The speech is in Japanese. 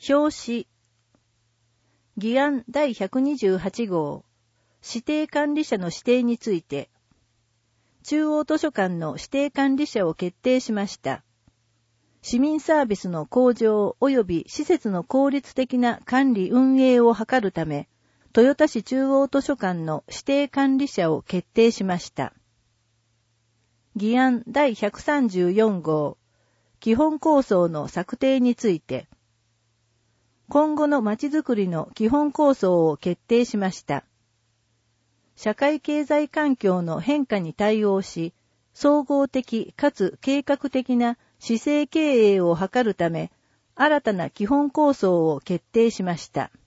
表紙。議案第128号。指定管理者の指定について。中央図書館の指定管理者を決定しました。市民サービスの向上及び施設の効率的な管理運営を図るため、豊田市中央図書館の指定管理者を決定しました。議案第134号。基本構想の策定について。今後のまちづくりの基本構想を決定しました。社会経済環境の変化に対応し、総合的かつ計画的な市政経営を図るため、新たな基本構想を決定しました。